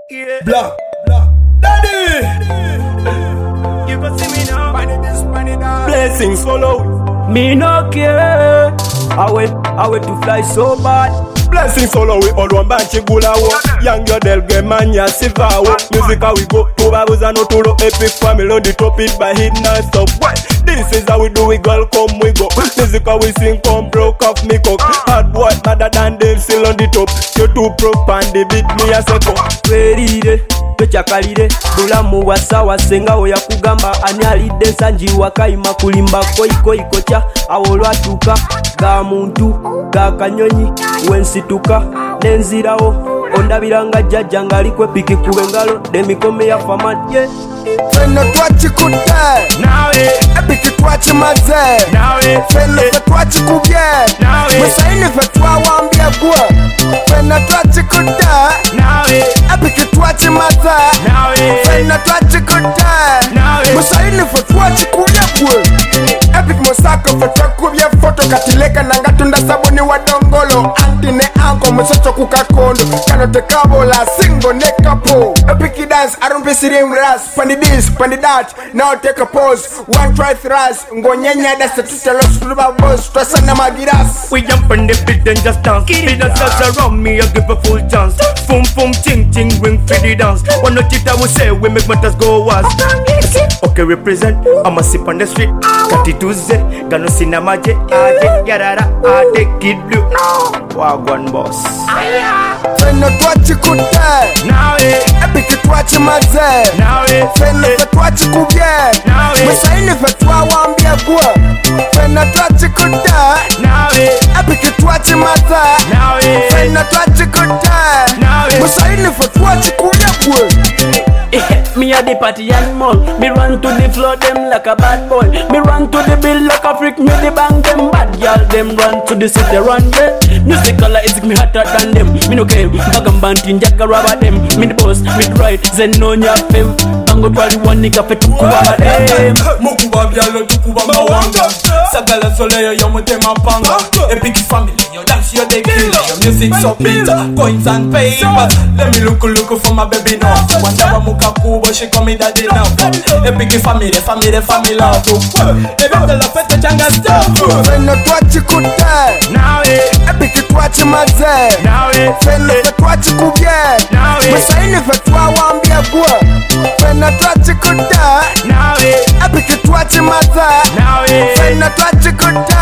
Yeah. Black. Daddy. You can see me now. Money this, money that. Blessings follow. Me no care. I wait to fly so bad. Blessings follow we all one bunch gula wo. Young girl del gemanya siva wo. Music how we go. Tubabuza no turo epic family on the top it by hit non stop. This is how we do it, girl, come we go. Music how we sing, come broke off me cock. Hard boy, madder than them, still on the top. You too broke and they beat me a second. Ferire, tochakalire. Bulamu wasawa senga oya kugamba. Anyalide sanji wakaima kulimba. Koi kocha, awolwatuka. Ga muntu, ga kanyonyi. Wensituka, nenzirawo. Ondabiranga jaja ngalikwe piki kubengalo. Demikome ya faman, yeah. Feno twachi kude Nawe Epiki twachi maze Nawe Feno fe twachi kubye Nawe Musaini fe twa wambie gwe Feno twachi kude Nawe Epiki twachi maze Nawe Feno twachi kude Nawe Musaini fe twachi kubye gwe Epic Mosako fe twa kubye foto katileka nangatunda sabuni wa dongolo Anti ne anko musocho kukakondo Kano te kabola singo ne kapo Epic dance arumpi sirim ras Pandi this, pandi that, now take a pause. One try thrust, ngonyenya that's the tutelos kluba boss. Twasana magiras. we jump on the beat and just dance. Beat the dance around me, I give a full chance. Boom boom ting ting ring for the dance. One note it I will say we make matters go was. Okay represent, I'm a sip on the street. Kati tuze, gano sinamaje, aje yarara, ade kidlu. Wagwan boss. Feno twachi kude Nawe Epiki twachi maze Nawe Feno fe twachi kubye Nawe Musaini fe twa wambie gwe Feno twachi kude Nawe Epiki twachi maze Nawe Feno twachi kude Nawe Musaini fe twachi kubye gwe Me a the party animal. Me run to the floor them like a bad boy. Me run to the bill like a freak. Me the bang them bad girl. Them run to the city run yeah. Musical is me hotter than them. Me no game. Bagam bantin jaga rubber them. Me the boss. Me the right. Zenonya fame. Bango twali one nigga fe tukuba them. Mukuba byalo tukuba mawanga. Sagala soleyo yo mutema panga. Epic family yo that's your day killer. Your music so bitter. Coins and papers. Let me look for my baby now. Wanda muka kubo she call me daddy now. Epic family love. Ebe la fete changa stop. Feno twachi kude Nawe Epiki twachi maze Nawe Feno fe twachi kubye Nawe Musaini fe twa wambie gwe Feno twachi kude Nawe Epiki twachi maze Nawe Feno twachi kude